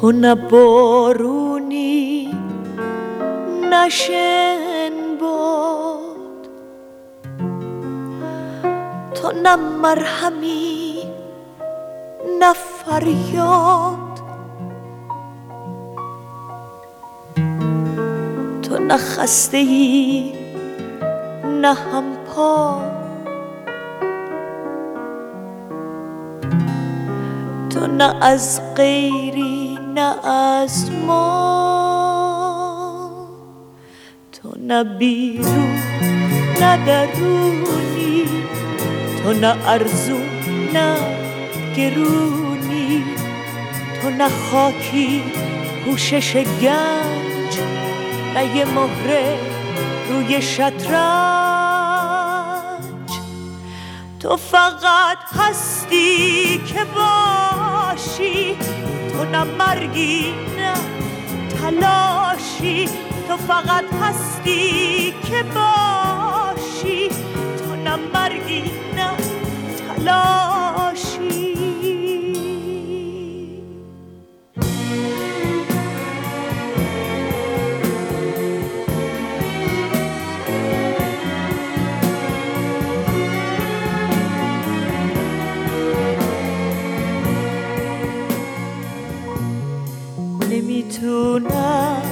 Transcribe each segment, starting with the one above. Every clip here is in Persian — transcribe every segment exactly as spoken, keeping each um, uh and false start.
تو نه بارونی نه شنباد، تو نه مرهمی نه فریاد، تو نه خسته ای نه همپا، تو نه از غیری نه از ما، تو نه بیرون نه درونی، تو نه ارزون نه گرونی، تو نه خاکی پوشش گنج نه یه مهره روی شطرنج، تو فقط هستی که باشی، تو نه مرگی نه تلاشی، تو فقط هستی که باشی، تو نه مرگی نه تلاشی. نمیتونم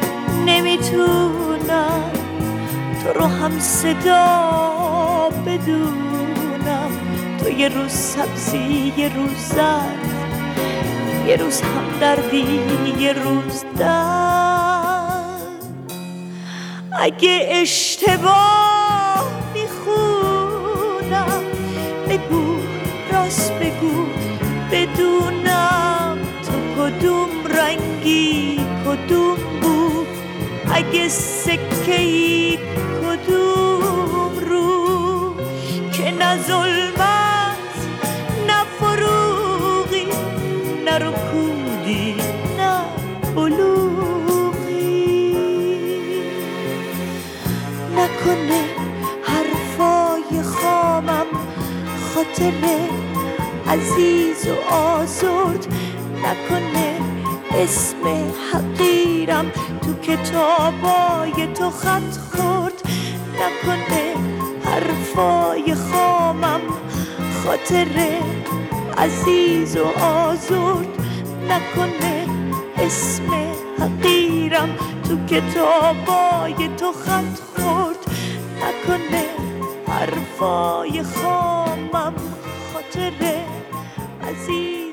نمیتونم تو رو هم صدا بدونم، تو یه روز سبزی یه روز زرد، یه روز همدردی یه روز درد. اگه اشتباه میخونم بگو، راست بگو بدونم تو کدوم رنگی کدوم بود، اگه سکه‌ای کدوم رو، که نه ظلمت نه فروغی نه رکودی نه بلوغی. نکنه حرفای خامم خاطر عزیز و آزرد، نکنه اسم حقیرم تو کتابای تو خط خورد، نکنه حرفای خامم خاطر عزیز و آزرد، نکنه اسم حقیرم تو کتابای تو خط خورد، نکنه حرفای خامم خاطر عزیز